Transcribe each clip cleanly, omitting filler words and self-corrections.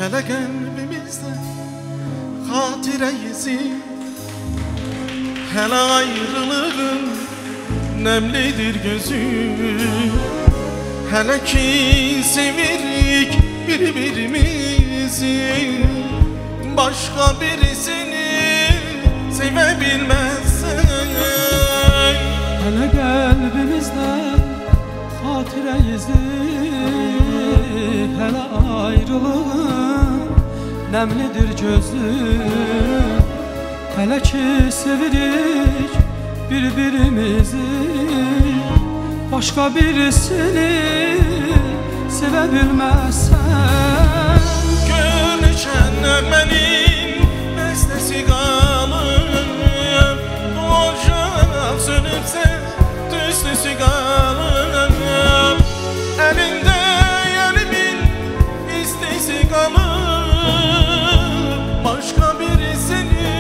Hele kalbimizde hatire izi, hele ayrılığın nemlidir gözü. Hele ki sevirik birbirimizi, başka birisini sevebilmezsen. Hele kalbimizde hatire izi, hele ayrılığın nemlidir gözü. Hele ki sevirik birbirimizi, başka birisini sevebilmezsen. Gönlüşen benim bestesi kalır, ocak sönüpse tüslüsü kalır. Elinde yelimin istesi kalır, başka birisini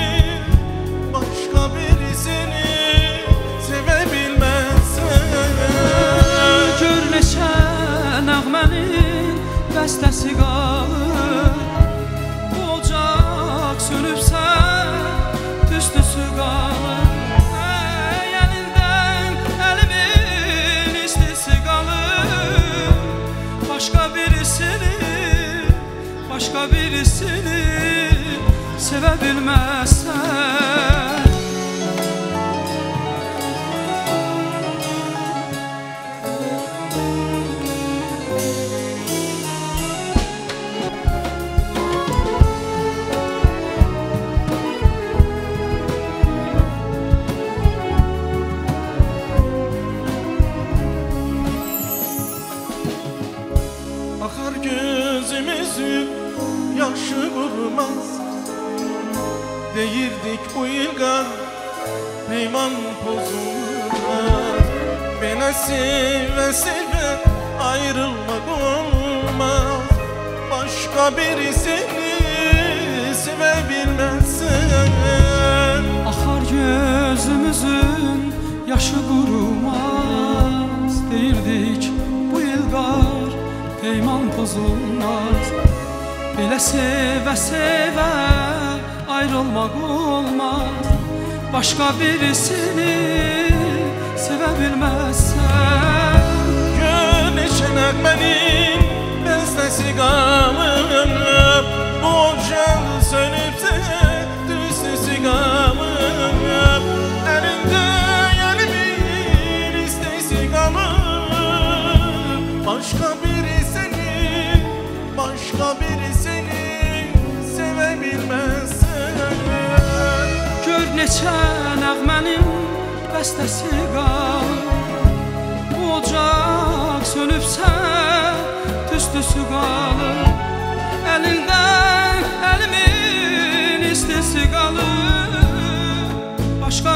sevebilmezsen. Gör neçə nəğmənin bəstəsi qalır, bu ocaq sönübsə tüstüsü qalır. Əlindən əlimin istisi qalır, başqa birisini sevə bilməzsən. Akar gözümüzün yaşı kurmaz, deyirdik bu ilga peyman pozulmaz. Beni seve seve ayrılmak olmaz, başka birisini sevebilmezsen. Akar gözümüzün yaşı kurumaz, deyirdik bu ilgar peyman pozulmaz. Belə sevə-sevə ayrılmaq olmaz, başqa birisini sevə bilməzsən. Gönlüşə nəğmənin bəstəsi qalır, bu ocaq sönübsə tüstüsü qalır. Əlində yelimin istisi qalır, başqa birisini sevebilmezsen. Gör neçə nəğmənin bəstəsi qalır, bu ocaq sönübsə tüstüsü qalır. Əlindən əlimin istisi qalır, başqa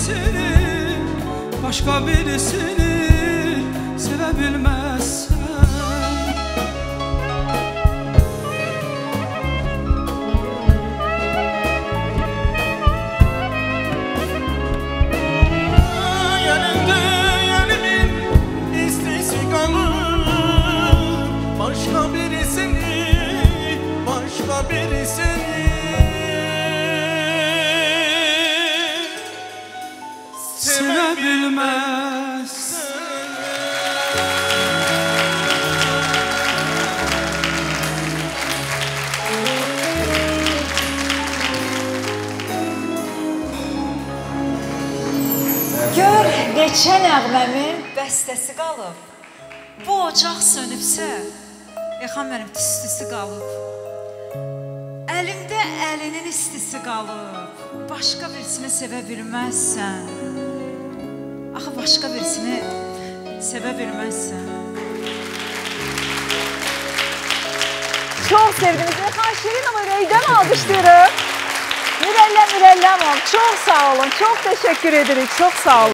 birisini sevə bilməzsən. Başka birisini sevebilmezsen. Gör neçə nəğməmin bəstəsi qalıb, bu ocaq sönübsə yaxan mənim tüstüsü qalıb. Əlimdə əlinin istisi qalıb, başqa birisini sevə bilməzsən. Axı başqa birisini sevə bilməzsən. Çok sevdiniz. Şirin ama Rey'den alkışlıyorum. Mürellem ol. Çok sağ olun. Çok teşekkür ederiz. Çok sağ olun.